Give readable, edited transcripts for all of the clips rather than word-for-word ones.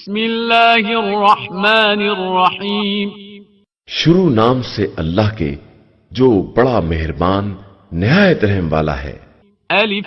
بسم اللہ الرحمن الرحیم، شروع نام سے اللہ کے جو بڑا مہربان نہایت رحم والا ہے۔ الف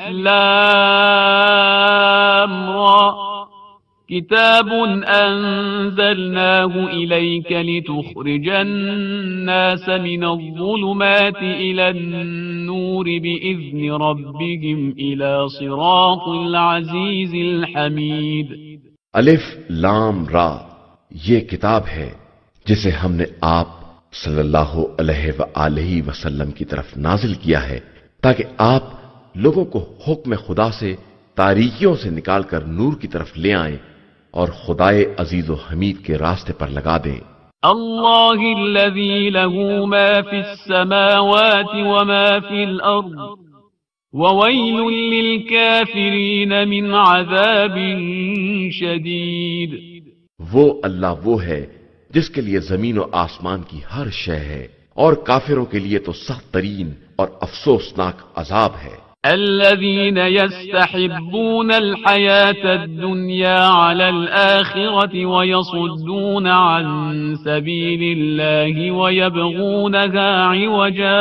لام را، کتاب انزلناه الیک لتخرج الناس من الظلمات الى النور باذن ربهم الى صراط العزیز الحمید۔ الف لام را، یہ کتاب ہے جسے ہم نے آپ صلی اللہ علیہ وآلہ وسلم کی طرف نازل کیا ہے تاکہ آپ لوگوں کو حکم خدا سے تاریکیوں سے نکال کر نور کی طرف لے آئیں اور خدائے عزیز و حمید کے راستے پر لگا دیں۔ اللہ الذی له ما فی السماوات وما فی الارض وَوَيْلٌ لِلْكَافِرِينَ مِنْ عَذَابٍ شَدِيدٍ۔ وہ اللہ وہ ہے جس کے لیے زمین و آسمان کی ہر شے ہے، اور کافروں کے لیے تو سخت ترین اور افسوسناک عذاب ہے۔ الَّذِينَ يَسْتَحِبُّونَ الْحَيَاةَ الدُّنْيَا عَلَى الْآخِرَةِ وَيَصُدُّونَ عَن سَبِيلِ اللَّهِ وَيَبْغُونَهَا عِوَجًا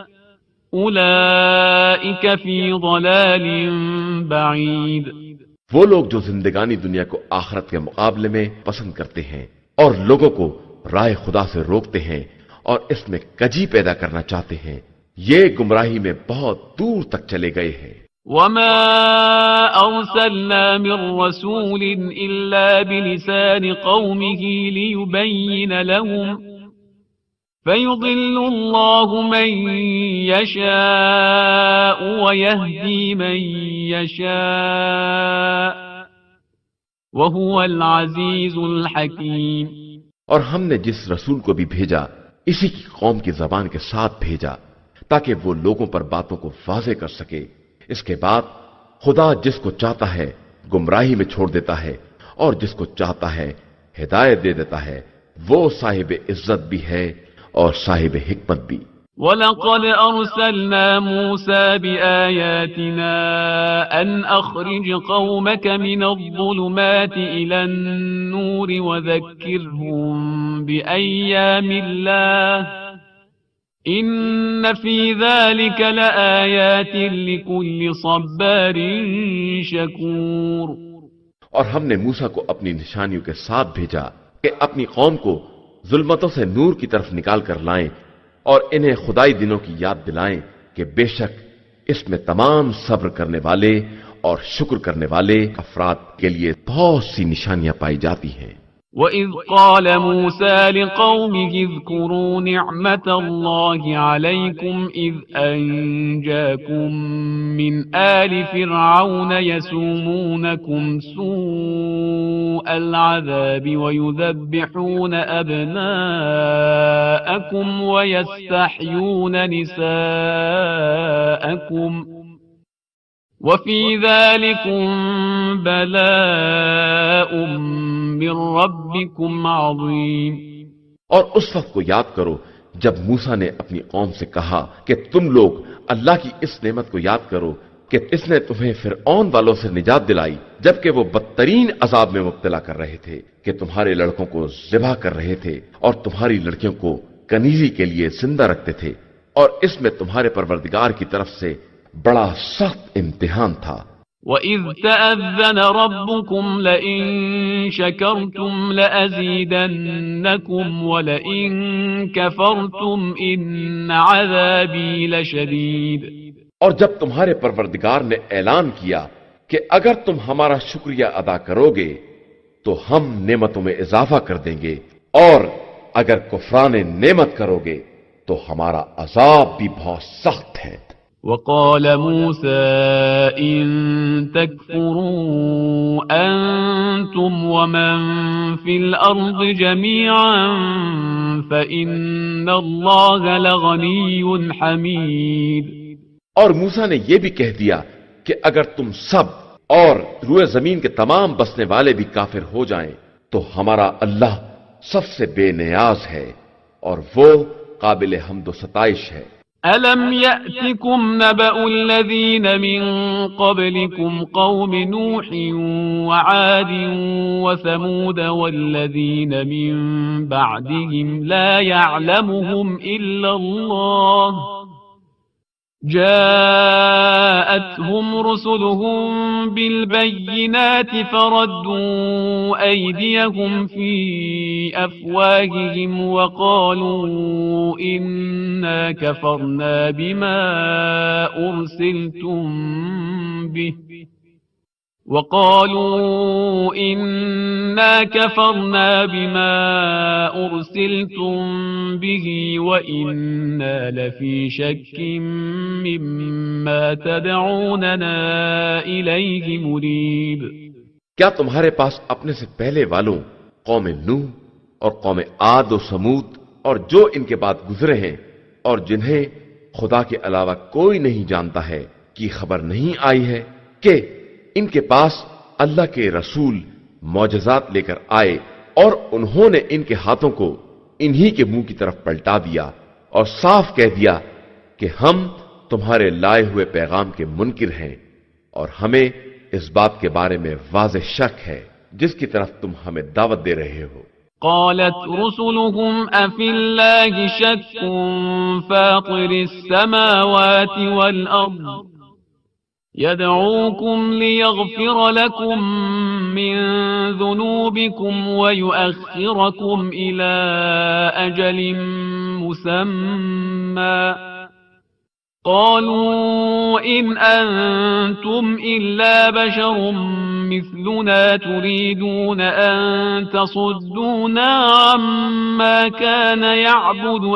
اولئک فی ضلال بعید۔ وہ لوگ جو زندگانی دنیا کو آخرت کے مقابلے میں پسند کرتے ہیں اور لوگوں کو رائے خدا سے روکتے ہیں اور اس میں کجی پیدا کرنا چاہتے ہیں، یہ گمراہی میں بہت دور تک چلے گئے ہیں۔ وما ارسلنا من رسول الا بلسان قومه ليبين لهم فَيُضِلُّ اللَّهُ مَن يَشَاءُ وَيَهْدِي مَن يَشَاءُ وَهُوَ الْعَزِيزُ الْحَكِيمُ۔ اور ہم نے جس رسول کو بھی بھیجا اسی کی قوم کی زبان کے ساتھ بھیجا تاکہ وہ لوگوں پر باتوں کو واضح کر سکے۔ اس کے بعد خدا جس کو چاہتا ہے گمراہی میں چھوڑ دیتا ہے اور جس کو چاہتا ہے ہدایت دے دیتا ہے۔ وہ صاحب عزت بھی ہے اور صاحب حکمت بھی۔ وَلَقَدْ أَرْسَلْنَا مُوسَى بِآيَاتِنَا أَنْ أَخْرِجْ قَوْمَكَ مِنَ الظُّلُمَاتِ إِلَى النُّورِ وَذَكِّرْهُمْ بِأَيَّامِ اللَّهِ إِنَّ فِي ذَلِكَ لَآيَاتٍ لِكُلِّ صَبَّارٍ شَكُورٍ۔ اور ہم نے موسیٰ کو اپنی نشانیوں کے ساتھ بھیجا کہ اپنی قوم کو ظلمتوں سے نور کی طرف نکال کر لائیں اور انہیں خدائی دنوں کی یاد دلائیں کہ بے شک اس میں تمام صبر کرنے والے اور شکر کرنے والے افراد کے لیے بہت سی نشانیاں پائی جاتی ہیں۔ وَإِذْ قَالَ مُوسَى لِقَوْمِهِ اذْكُرُوا نِعْمَةَ اللَّهِ عَلَيْكُمْ إِذْ أَنْجَاكُمْ مِنْ آلِ فِرْعَوْنَ يَسُومُونَكُمْ سُوءَ الْعَذَابِ وَيُذَبِّحُونَ أَبْنَاءَكُمْ وَيَسْتَحْيُونَ نِسَاءَكُمْ وَفِي ذَلِكُمْ بَلَاءٌ من ربکم عظیم۔ اور اس وقت کو یاد کرو جب موسیٰ نے اپنی قوم سے کہا کہ تم لوگ اللہ کی اس نعمت کو یاد کرو کہ اس نے تمہیں فرعون والوں سے نجات دلائی جبکہ وہ بدترین عذاب میں مبتلا کر رہے تھے کہ تمہارے لڑکوں کو ذبح کر رہے تھے اور تمہاری لڑکیوں کو کنیزی کے لیے زندہ رکھتے تھے، اور اس میں تمہارے پروردگار کی طرف سے بڑا سخت امتحان تھا۔ وَإِذْ تَأَذَّنَ رَبُّكُمْ لَئِن شَكَرْتُمْ لَأَزِيدَنَّكُمْ وَلَئِن كَفَرْتُمْ إِنَّ عَذَابِي لَشَدِيدٌ۔ اور جب تمہارے پروردگار نے اعلان کیا کہ اگر تم ہمارا شکریہ ادا کرو گے تو ہم نعمتوں میں اضافہ کر دیں گے، اور اگر کفران نعمت کرو گے تو ہمارا عذاب بھی بہت سخت ہے۔ وقال موسى إن تكفروا أنتم ومن في الأرض جميعا فإن الله لغني حميد۔ اور موسیٰ نے یہ بھی کہہ دیا کہ اگر تم سب اور روئے زمین کے تمام بسنے والے بھی کافر ہو جائیں تو ہمارا اللہ سب سے بے نیاز ہے اور وہ قابل حمد و ستائش ہے۔ ألم يأتكم نبأ الذين من قبلكم قوم نوح وعاد وثمود والذين من بعدهم لا يعلمهم إلا الله جاءتهم رسلهم بالبينات فردوا أيديهم في أفواههم وقالوا إنا كفرنا بما أرسلتم به وإنا لفي شك مما تدعوننا إليه مريب. کیا تمہارے پاس اپنے سے پہلے والوں قوم نوح اور قوم عاد و سمود اور جو ان کے بعد گزرے ہیں اور جنہیں خدا کے علاوہ کوئی نہیں جانتا ہے کی خبر نہیں آئی ہے کہ ان کے پاس اللہ کے رسول معجزات لے کر آئے اور انہوں نے ان کے ہاتھوں کو انہی کے منہ کی طرف پلٹا دیا اور صاف کہہ دیا کہ ہم تمہارے لائے ہوئے پیغام کے منکر ہیں اور ہمیں اس بات کے بارے میں واضح شک ہے جس کی طرف تم ہمیں دعوت دے رہے ہو. قالت رسلهم أفي الله شك فاطر السماوات والأرض يدعوكم ليغفر لكم من ذنوبكم ويؤخركم إلى أجل مسمى قالوا إن أنتم إلا بشر مثلنا تريدون أن تصدونا عما كان يعبد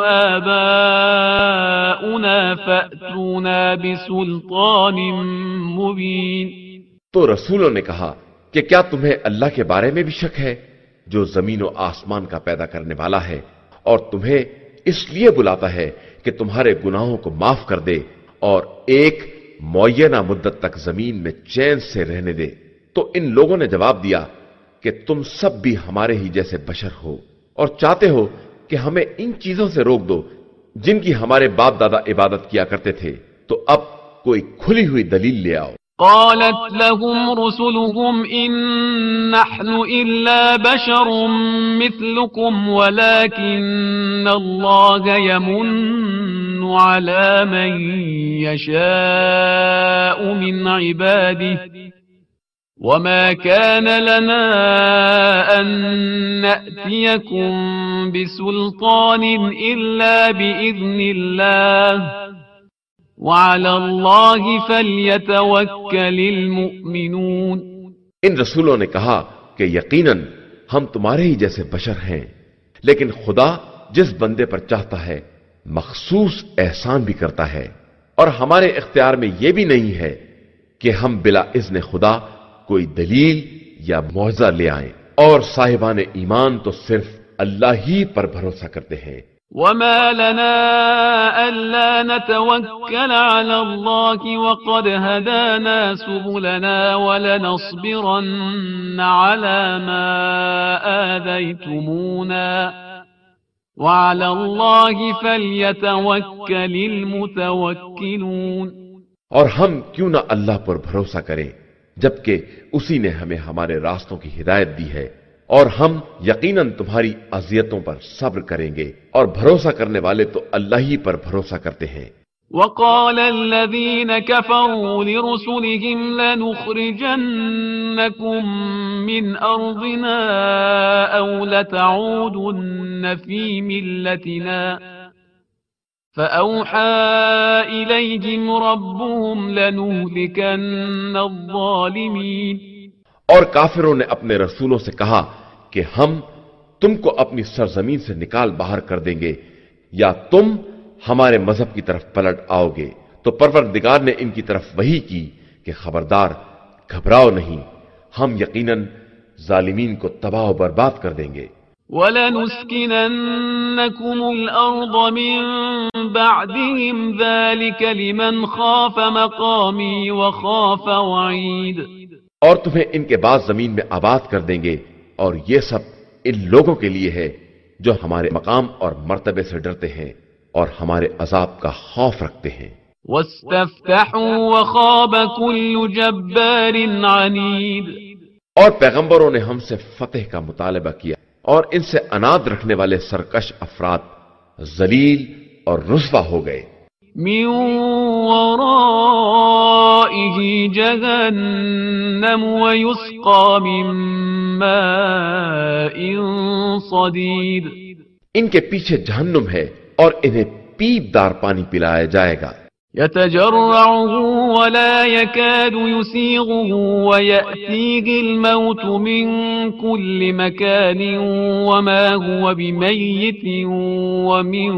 آباؤنا فأتونا بسلطان مبين. تو رسولوں نے کہا کہ کیا تمہیں اللہ کے بارے میں بھی شک ہے جو زمین و آسمان کا پیدا کرنے والا ہے اور تمہیں اس لیے بلاتا ہے کہ تمہارے گناہوں کو معاف کر دے اور ایک معینہ مدت تک زمین میں چین سے رہنے دے. تو ان لوگوں نے جواب دیا کہ تم سب بھی ہمارے ہی جیسے بشر ہو اور چاہتے ہو کہ ہمیں ان چیزوں سے روک دو جن کی ہمارے باپ دادا عبادت کیا کرتے تھے, تو اب کوئی کھلی ہوئی دلیل لے آؤ. قالت لهم رسلهم إن نحن إلا بشر مثلكم ولكن الله يمن على من يشاء من عباده وما كان لنا أن نأتيكم بسلطان إلا بإذن الله وعلى الله فليتوكل المؤمنون. ان رسولوں نے کہا کہ یقیناً ہم تمہارے ہی جیسے بشر ہیں, لیکن خدا جس بندے پر چاہتا ہے مخصوص احسان بھی کرتا ہے, اور ہمارے اختیار میں یہ بھی نہیں ہے کہ ہم بلا اذن خدا کوئی دلیل یا معجزہ لے آئیں, اور صاحبان ایمان تو صرف اللہ ہی پر بھروسہ کرتے ہیں. وما لنا ألا نتوكل على الله وقد هدانا سبلنا ولنصبرن على ما آذيتمونا وعلى الله فليتوكل المتوكلون. اور ہم کیوں نہ اللہ پر بھروسہ کریں جبکہ اسی نے ہمیں ہمارے راستوں کی ہدایت دی ہے, اور ہم یقیناً تمہاری اذیتوں پر صبر کریں گے, اور بھروسہ کرنے والے تو اللہ ہی پر بھروسہ کرتے ہیں. وقال الذين كفروا لرسلهم لنخرجنكم من أرضنا أو لتعودن في ملتنا فأوحى إليهم ربهم لنهلكن الظالمين. اور کافروں نے اپنے رسولوں سے کہا کہ ہم تم کو اپنی سرزمین سے نکال باہر کر دیں گے یا تم ہمارے مذہب کی طرف پلٹ آؤ گے. تو پروردگار نے ان کی طرف وحی کی کہ خبردار, گھبراؤ نہیں, ہم یقیناً ظالمین کو تباہ و برباد کر دیں گے. وَلَنُسْكِنَنَّكُمُ الْأَرْضَ مِن بَعْدِهِمْ ذَلِكَ لِمَنْ خَافَ مَقَامِي وَخَافَ وَعِيدِ. اور تمہیں ان کے بعد زمین میں آباد کر دیں گے, اور یہ سب ان لوگوں کے لیے ہے جو ہمارے مقام اور مرتبے سے ڈرتے ہیں اور ہمارے عذاب کا خوف رکھتے ہیں۔ واستفتحوا وخاب كل جبار عنید، اور پیغمبروں نے ہم سے فتح کا مطالبہ کیا اور ان سے اناد رکھنے والے سرکش افراد ذلیل اور رسوا ہو گئے۔ من ورائه جهنم ويسقى من ماء صديد، ان کے پیچھے جہنم ہے اور انہیں پیپ دار پانی پلایا جائے گا۔ يتجرعه ولا يكاد يسيغه ويأتيه الموت من كل مكان وما هو بميت ومن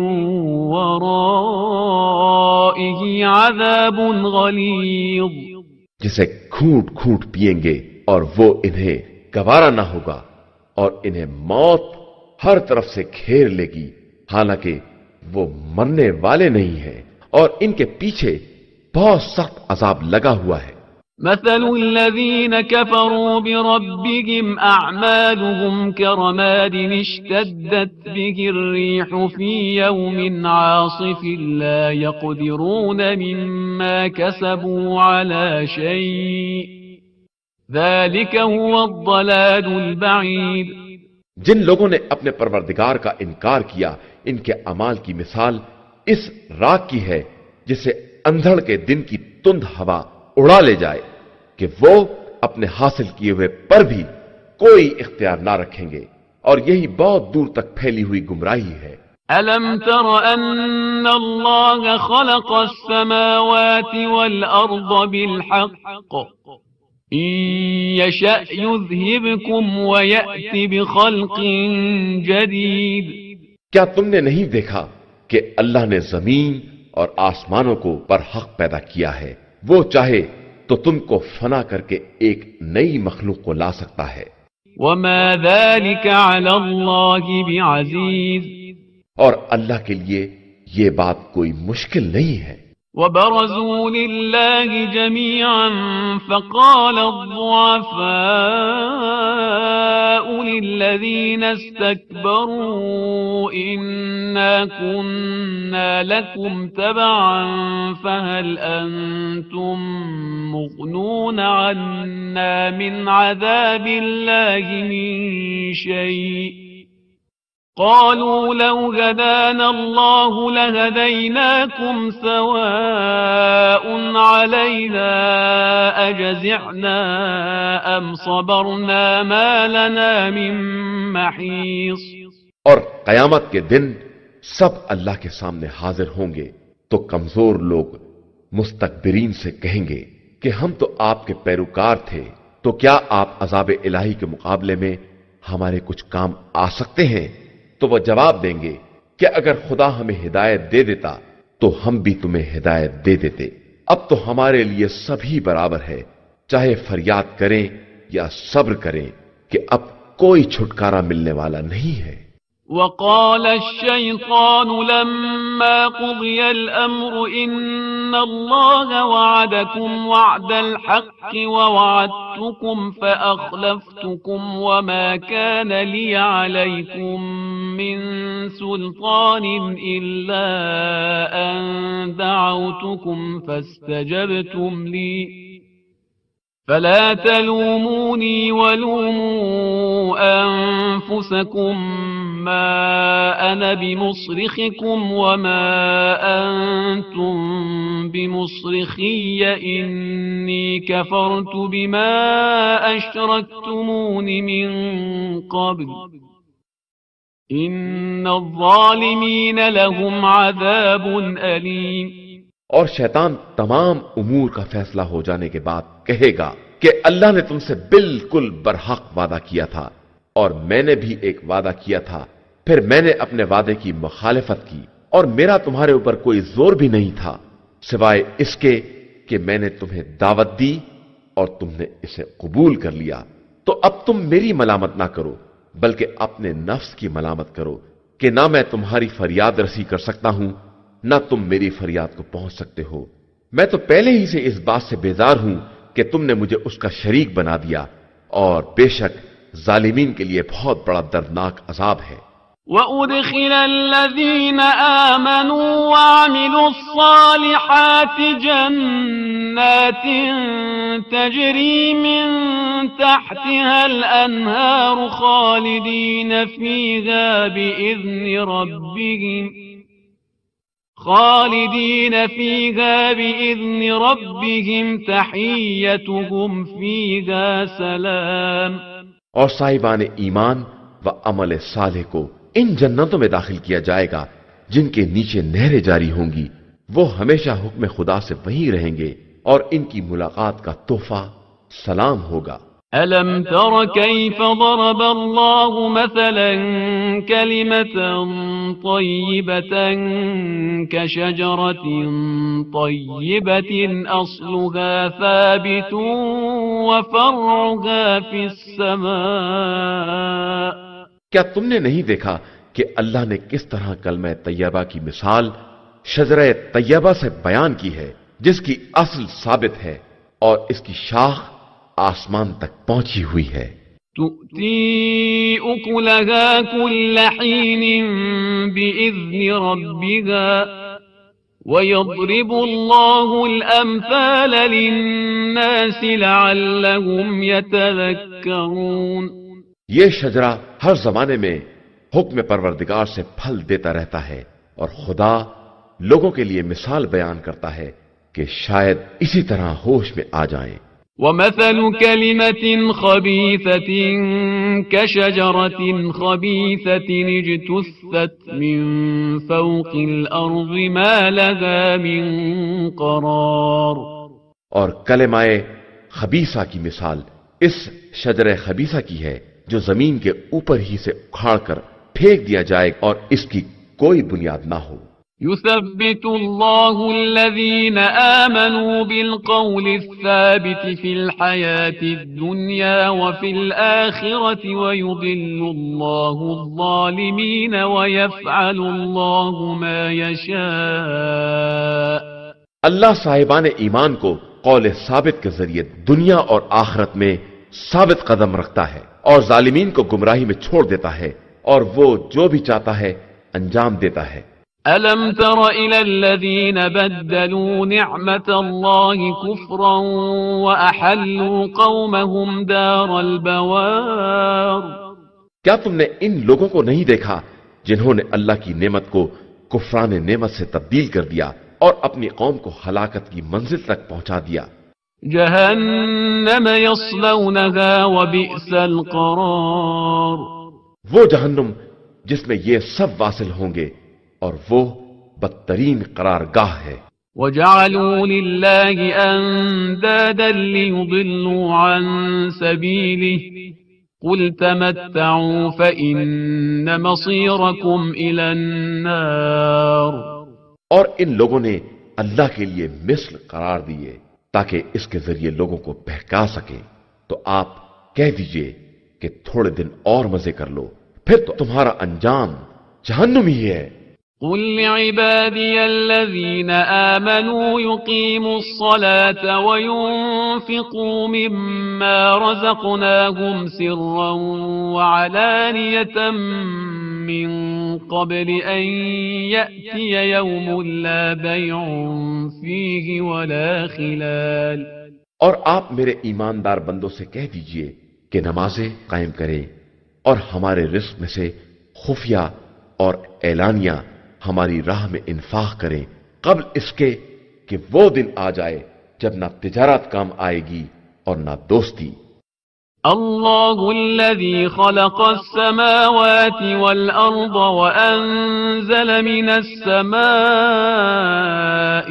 ورائه عذاب غليظ، جسے گھونٹ گھونٹ پئیں گے اور وہ انہیں گوارا نہ ہوگا اور انہیں موت ہر طرف سے گھیر لے گی، حالانکہ وہ مرنے والے نہیں ہیں اور ان کے پیچھے بہت سخت عذاب لگا ہوا ہے۔ مثل الذين كفروا بربهم أعمالهم كرماد اشتدت به الريح في يوم عاصف لا يقدرون مما كسبوا على شيء ذلك هو الضلال البعيد۔ جن لوگوں نے اپنے پروردگار کا انکار کیا، ان کے اعمال کی مثال اس راک کی ہے جسے اندھڑ کے دن کی تند ہوا اڑا لے جائے کہ وہ اپنے حاصل کیے ہوئے پر بھی کوئی اختیار نہ رکھیں گے، اور یہی بہت دور تک پھیلی ہوئی گمراہی ہے۔ أَلَمْ تَرَ أَنَّ اللَّهَ خَلَقَ السَّمَاوَاتِ وَالْأَرْضَ بِالْحَقِّ إِن يَشَأْ يُذْهِبْكُمْ وَيَأْتِ بِخَلْقٍ جَدِيدٍ، کیا تم نے نہیں دیکھا کہ اللہ نے زمین اور آسمانوں کو برحق پیدا کیا ہے؟ وہ چاہے تو تم کو فنا کر کے ایک نئی مخلوق کو لا سکتا ہے۔ وَمَا ذَلِكَ عَلَى اللَّهِ بِعَزِيزٍ، اور اللہ کے لیے یہ بات کوئی مشکل نہیں ہے۔ وَبَرَزُوا لِلَّهِ جَمِيعًا فَقَالَ الضُّعَفَاءُ لِلَّذِينَ اسْتَكْبَرُوا إِنَّا كُنَّا لَكُمْ تَبَعًا فَهَلْ أَنْتُمْ مُغْنُونَ عَنَّا مِنْ عَذَابِ اللَّهِ مِنْ شَيْءٍ قالوا لو هدانا الله لهديناكم سواء علينا أجزعنا أم صبرنا ما لنا من محيص۔ اور قیامت کے دن سب اللہ کے سامنے حاضر ہوں گے تو کمزور لوگ مستکبرین سے کہیں گے کہ ہم تو آپ کے پیروکار تھے، تو کیا آپ عذاب الہی کے مقابلے میں ہمارے کچھ کام آ سکتے ہیں؟ تو وہ جواب دیں گے کہ اگر خدا ہمیں ہدایت دے دیتا تو ہم بھی تمہیں ہدایت دے دیتے۔ اب تو ہمارے لیے سبھی برابر ہے، چاہے فریاد کریں یا صبر کریں کہ اب کوئی چھٹکارا ملنے والا نہیں ہے۔ وقال الشيطان لما قضي الأمر إن الله وعدكم وعد الحق ووعدتكم فأخلفتكم وما كان لي عليكم من سلطان إلا أن دعوتكم فاستجبتم لي فلا تلوموني ولوموا أنفسكم ما أنا بمصرخكم وما أنتم بمصرخي إني كفرت بما أشركتمون من قبل إن الظالمين لهم عذاب أليم۔ اور شیطان تمام امور کا فیصلہ ہو جانے کے بعد کہے گا کہ اللہ نے تم سے بالکل برحق وعدہ کیا تھا اور میں نے بھی ایک وعدہ کیا تھا، پھر میں نے اپنے وعدے کی مخالفت کی اور میرا تمہارے اوپر کوئی زور بھی نہیں تھا سوائے اس کے کہ میں نے تمہیں دعوت دی اور تم نے اسے قبول کر لیا۔ تو اب تم میری ملامت نہ کرو بلکہ اپنے نفس کی ملامت کرو کہ نہ میں تمہاری فریاد رسی کر سکتا ہوں نہ تم میری فریاد کو پہنچ سکتے ہو۔ میں تو پہلے ہی سے اس بات سے بیزار ہوں کہ تم نے مجھے اس کا شریک بنا دیا، اور بے شک ظالمین کے لیے بہت بڑا دردناک عذاب ہے۔ وأدخل الذين آمنوا وعملوا الصالحات جنات تجري من تحتها الأنهار خالدين فيها بإذن ربهم تحيتهم فيها سلام. اور صاحبان ایمان و عمل صالح کو ان جنتوں میں داخل کیا جائے گا جن کے نیچے نہریں جاری ہوں گی، وہ ہمیشہ حکم خدا سے وہیں رہیں گے اور ان کی ملاقات کا تحفہ سلام ہوگا. ألم تر كيف ضرب الله مثلا كلمة طيبة كشجرة طيبة أصلها ثابت وفرعها في السماء. کیا تم نے نہیں دیکھا کہ اللہ نے کس طرح کلمہ طیبہ کی مثال شجرہ طیبہ سے بیان کی ہے جس کی اصل ثابت ہے اور اس کی شاخ آسمان تک پہنچی ہوئی ہے. تؤتي أكلها كل حين بإذن ربها ويضرب الله الأمثال للناس لعلهم يتذكرون. یہ شجرہ ہر زمانے میں حکم پروردگار سے پھل دیتا رہتا ہے اور خدا لوگوں کے لیے مثال بیان کرتا ہے کہ شاید اسی طرح ہوش میں آ جائیں. ومثل كلمة خبيثة كشجرة خبيثة اجتثت من فوق الأرض ما لها من قرار. اور کلمہ خبیثہ کی مثال اس شجرہ خبیثہ کی ہے جو زمین کے اوپر ہی سے اکھاڑ کر پھینک دیا جائے اور اس کی کوئی بنیاد نہ ہو. يثبت الله الذين آمنوا بالقول الثابت في الحياة الدنيا وفي الآخرة ويضل الله الظالمين ويفعل الله ما يشاء. اللہ صاحبان ایمان کو قول ثابت کے ذریعے دنیا اور آخرت میں ثابت قدم رکھتا ہے اور ظالمین کو گمراہی میں چھوڑ دیتا ہے اور وہ جو بھی چاہتا ہے انجام دیتا ہے. ألم تر إلى الذين بدلوا نعمة الله كفرا وأحلوا قومهم دار البوار. کیا تم نے ان لوگوں کو نہیں دیکھا جنہوں نے اللہ کی نعمت کو کفران نعمت سے تبدیل کر دیا اور اپنی قوم کو ہلاکت کی منزل تک پہنچا دیا. جہنم یصلونها وبئس القرار. وہ جہنم جس میں یہ سب واصل ہوں گے اور وہ بدترین قرارگاہ ہے. وَجَعَلُوا لِلَّهِ أَنْدَادًا لِيُضِلُّوا عَنْ سَبِيلِهِ قُلْ تَمَتَّعُوا فَإِنَّ مَصِيرَكُمْ إِلَى النَّارِ. اور ان لوگوں نے اللہ کے لیے مثل قرار دیے تاکہ اس کے ذریعے لوگوں کو بہکا سکیں. تو آپ کہہ دیجئے کہ تھوڑے دن اور مزے کر لو، پھر تو تمہارا انجام جہنم ہی ہے. قل لعبادي الذين آمنوا يقيموا الصلاة وينفقوا مما رزقناهم سرا وعلانية من قبل أن يأتي يوم لا بيع فيه ولا خلال. اور آپ میرے ایماندار بندوں سے کہہ دیجئے کہ نمازیں قائم کریں اور ہمارے رزق میں سے خفیہ اور اعلانیہ ہماری راہ میں انفاق کریں قبل اس کے کہ وہ دن آ جائے جب نہ تجارت کام آئے گی اور نہ دوستی. اللہ الذي خلق السماوات والأرض وأنزل من السماء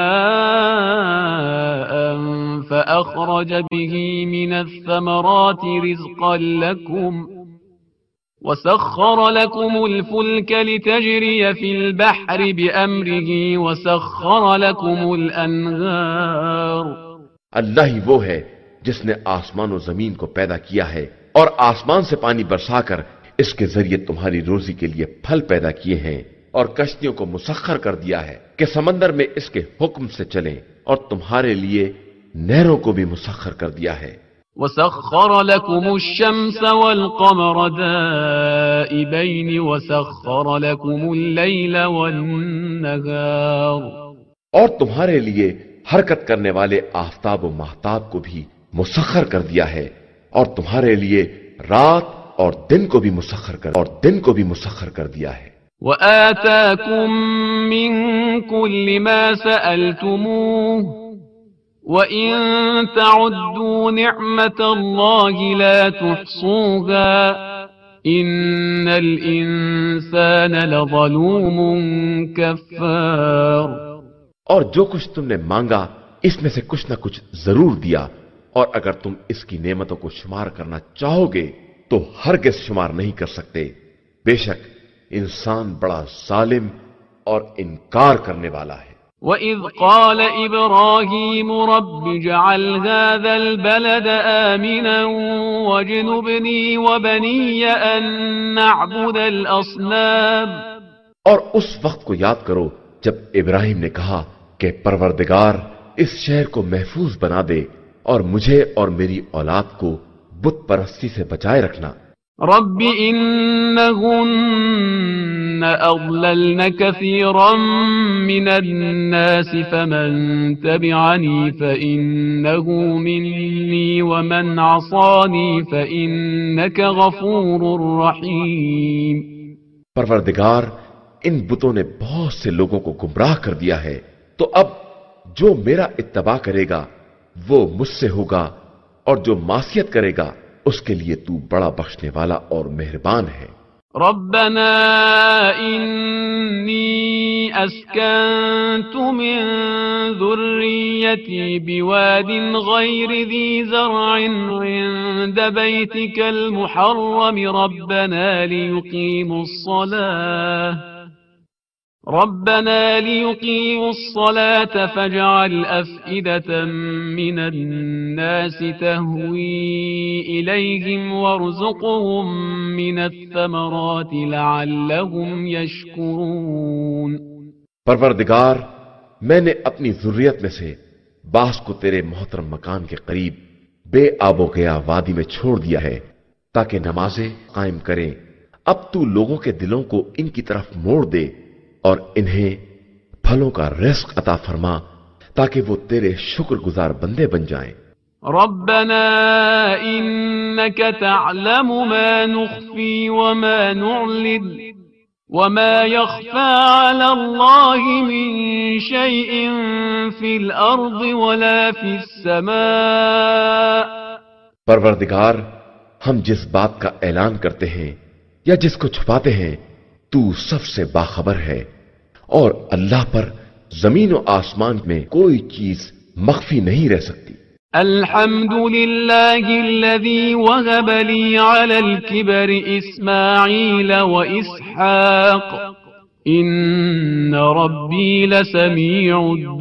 ماء فأخرج به من الثمرات رزقا لكم وسخر لكم الفلك لتجري في البحر بأمره وسخر لكم الأنهار. اللہ ہی وہ ہے جس نے آسمان و زمین کو پیدا کیا ہے اور آسمان سے پانی برسا کر اس کے ذریعے تمہاری روزی کے لیے پھل پیدا کیے ہیں اور کشتیوں کو مسخر کر دیا ہے کہ سمندر میں اس کے حکم سے چلیں اور تمہارے لیے نہروں کو بھی مسخر کر دیا ہے. وسخر لكم الشمس والقمر دائبين وسخر لكم الليل والنهار اور تمہارے لیے حرکت کرنے والے آفتاب و ماہتاب کو بھی مسخر کر دیا ہے، اور تمہارے لیے رات اور دن کو بھی مسخر کر دیا ہے۔ وآتاكم من كل ما سألتموه وإن تعدوا نعمة الله لا تحصوها إن الإنسان لظلوم كفار۔ اور جو کچھ تم نے مانگا اس میں سے کچھ نہ کچھ ضرور دیا، اور اگر تم اس کی نعمتوں کو شمار کرنا چاہو گے تو ہرگز شمار نہیں کر سکتے۔ بے شک انسان بڑا ظالم اور انکار کرنے والا ہے۔ وَإِذْ قَالَ إِبْرَاهِيمُ رَبِّ اجْعَلْ هَذَا الْبَلَدَ آمِنًا وَاجْنُبْنِي وَبَنِيَّ أَن نَّعْبُدَ الْأَصْنَامَ۔ اور اس وقت کو یاد کرو جب ابراہیم نے کہا کہ پروردگار اس شہر کو محفوظ بنا دے اور مجھے اور میری اولاد کو بت پرستی سے بچائے رکھنا۔ رب إنهن أضللن كثيرا من الناس فمن تبعني فإنه مني ومن عصاني فإنك غفور رحيم۔ پروردگار ان بتوں نے بہت سے لوگوں کو گمراہ کر دیا ہے، تو اب جو میرا اتباع کرے گا وہ مجھ سے ہوگا، اور جو معصیت کرے گا اس کے لیے تو بڑا بخشنے والا اور مہربان ہے۔ ربنا إني أسكنت من ذريتي بواد غير ذي زرع عند بيتك المحرم ربنا ليقيموا الصلاة فاجعل أفئدة من الناس تهوي إليهم وارزقهم من الثمرات لعلهم يشكرون۔ پروردگار میں نے اپنی ذریت میں سے بعض کو تیرے محترم مکان کے قریب بے آب و گیا وادی میں چھوڑ دیا ہے تاکہ نمازیں قائم کریں۔ اب تو لوگوں کے دلوں کو ان کی طرف موڑ دے اور انہیں پھلوں کا رزق عطا فرما تاکہ وہ تیرے شکر گزار بندے بن جائیں۔ ربنا إنك تعلم ما نخفي وما نعلن وما يخفى على الله من شيء في الأرض ولا في السماء۔ پروردگار ہم جس بات کا اعلان کرتے ہیں یا جس کو چھپاتے ہیں تو سب سے باخبر ہے، اور اللہ پر زمین و آسمان میں کوئی چیز مخفی نہیں رہ سکتی۔ الحمد لله الذي وهب لي على الكبر إسماعيل وإسحاق إن ربي لسميع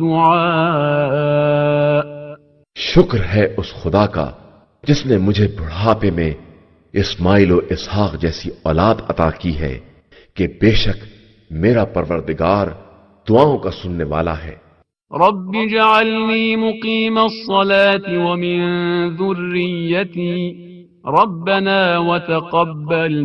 الدعاء۔ شکر ہے اس خدا کا جس نے مجھے بڑھاپے میں اسماعیل و اسحاق جیسی اولاد عطا کی ہے کہ بے شک میرا پروردگار دعاؤں کا سننے والا ہے۔ رب اجعلني مقيم الصلاة ومن ذريتي ربنا وتقبل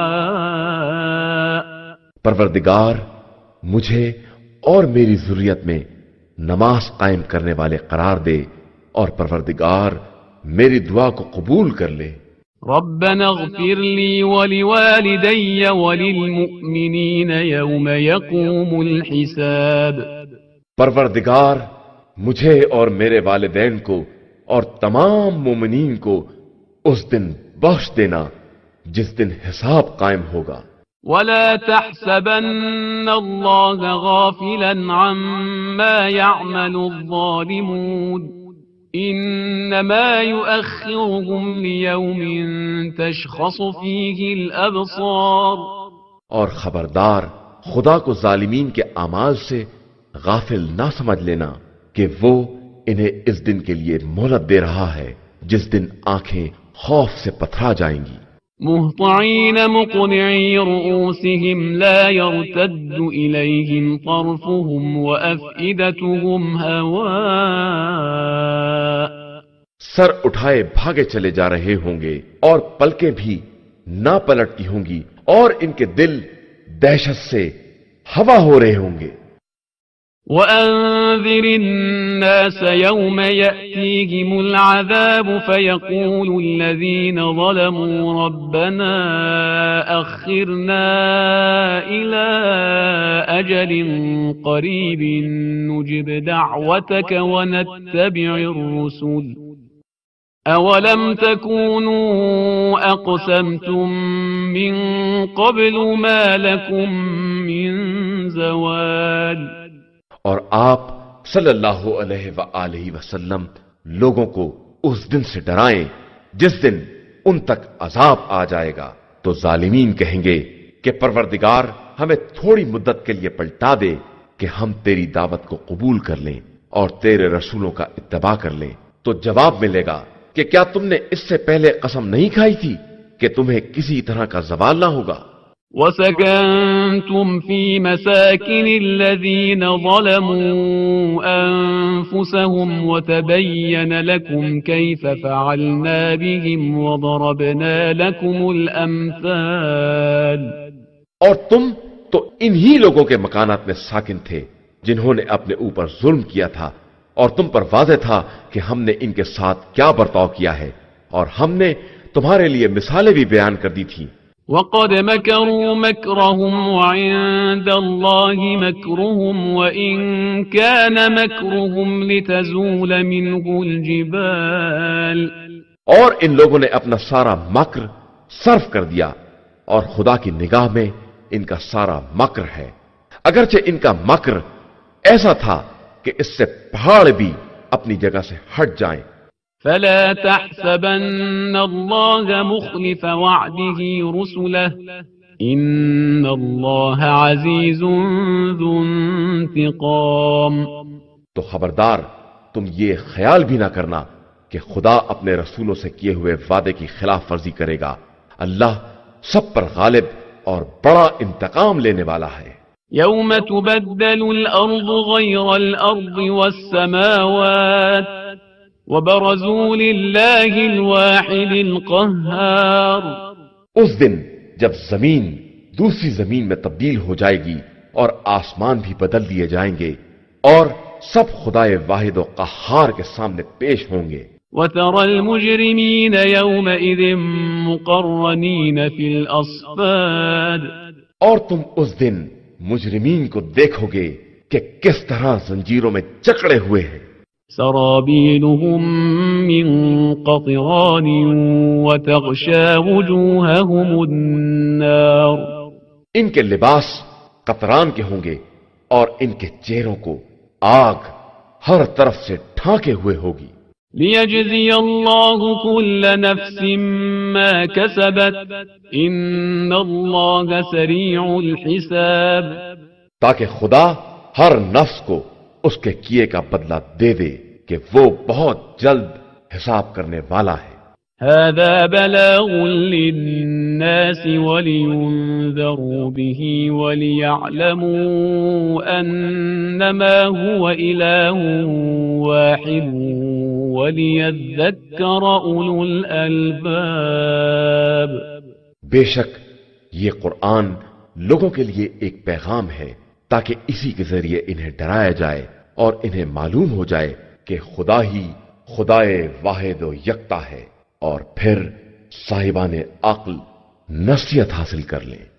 دعاء۔ پروردگار مجھے اور میری ذریت میں نماز قائم کرنے والے قرار دے، اور پروردگار میری دعا کو قبول کر لے۔ ربنا اغفر لي ولوالدي وللمؤمنين يوم يقوم الحساب۔ پروردگار مجھے اور میرے والدین کو اور تمام مومنین کو اس دن بخش دینا جس دن حساب قائم ہوگا۔ ولا تحسبن الله غافلا عما يعمل الظالمون انما يؤخرهم ليوم تشخص فيه الابصار۔ اور خبردار خدا کو ظالمین کے اعمال سے غافل نہ سمجھ لینا کہ وہ انہیں اس دن کے لیے مہلت دے رہا ہے جس دن آنکھیں خوف سے پتھرا جائیں گی۔ مہطعین مقنعی رؤوسهم لا يرتد إليهم طرفهم وأفئدتهم هواء۔ सर उठाए भागे चले जा रहे होंगे और पलकें भी ना पलटती होंगी और इनके दिल दहशत से हवा हो रहे होंगे। وأنذر الناس يوم يأتيهم العذاب فيقول الذين ظلموا ربنا أخرنا إلى أجل قريب نجب دعوتك ونتبع الرسل أولم تكونوا أقسمتم من قبل ما لكم من زوال۔ اور آپ صلی اللہ علیہ وآلہ وسلم لوگوں کو اس دن سے ڈرائیں جس دن ان تک عذاب آ جائے گا تو ظالمین کہیں گے کہ پروردگار ہمیں تھوڑی مدت کے لیے پلٹا دے کہ ہم تیری دعوت کو قبول کر لیں اور تیرے رسولوں کا اتباع کر لیں۔ تو جواب ملے گا کہ کیا تم نے اس سے پہلے قسم نہیں کھائی تھی کہ تمہیں کسی طرح کا زوال نہ ہوگا؟ وَسَكَنْتُمْ فِي مَسَاكِنِ الَّذِينَ ظَلَمُوا أَنفُسَهُمْ وَتَبَيَّنَ لَكُمْ كَيْفَ فَعَلْنَا بِهِمْ وَضَرَبْنَا لَكُمُ الْأَمْثَالَ۔ اور تم تو انہی لوگوں کے مکانات میں ساکن تھے جنہوں نے اپنے اوپر ظلم کیا تھا، اور تم پر واضح تھا کہ ہم نے ان کے ساتھ کیا برتاؤ کیا ہے، اور ہم نے تمہارے لیے مثالیں بھی بیان کر دی تھیں۔ وَقَدْ مَكَرُوا مَكْرَهُمْ وَعِندَ اللَّهِ مَكْرُهُمْ وَإِنْ كَانَ مَكْرُهُمْ لِتَزُولَ مِنْهُ الْجِبَالُ۔ اور ان لوگوں نے اپنا سارا مکر صرف کر دیا، اور خدا کی نگاہ میں ان کا سارا مکر ہے، اگرچہ ان کا مکر ایسا تھا کہ اس سے پہاڑ بھی اپنی جگہ سے ہٹ جائیں۔ فلا تحسبن الله مخلف وعده رسله إن الله عزيز ذو انتقام۔ تو خبردار تم یہ خیال بھی نہ کرنا کہ خدا اپنے رسولوں سے کیے ہوئے وعدے کی خلاف ورزی کرے گا، اللہ سب پر غالب اور بڑا انتقام لینے والا ہے۔ يوم تبدل الأرض غير الأرض والسماوات وبرزوا لله الواحد القهار۔ اس دن جب زمین دوسری زمین میں تبدیل ہو جائے گی اور آسمان بھی بدل دیے جائیں گے اور سب خدائے واحد و قہار کے سامنے پیش ہوں گے۔ وَتَرَى الْمُجْرِمِينَ يَوْمَئِذٍ مُقَرَّنِينَ فِي الْأَصْفَادِ۔ اور تم اس دن مجرمین کو دیکھو گے کہ کس طرح زنجیروں میں جکڑے ہوئے ہیں۔ سرابيلهم من قطران وتغشى وجوههم النار۔ ان کے لباس قطران کے ہوں گے اور ان کے چہروں کو آگ ہر طرف سے ڈھانکے ہوئے ہوگی۔ ليجزي الله كل نفس ما كسبت إن الله سريع الحساب۔ تاکہ خدا ہر نفس کو اس کے کیے کا بدلہ دے دے کہ وہ بہت جلد حساب کرنے والا ہے۔ هذا بلاغ للناس ولينذروا به وليعلموا أنما هو إله واحد وليذكر أولو الألباب۔ بے شک یہ قرآن لوگوں کے لیے ایک پیغام ہے تاکہ اسی کے ذریعے انہیں ڈرایا جائے اور انہیں معلوم ہو جائے کہ خدا ہی خدائے واحد و یکتا ہے، اور پھر صاحبان عقل نصیحت حاصل کر لیں۔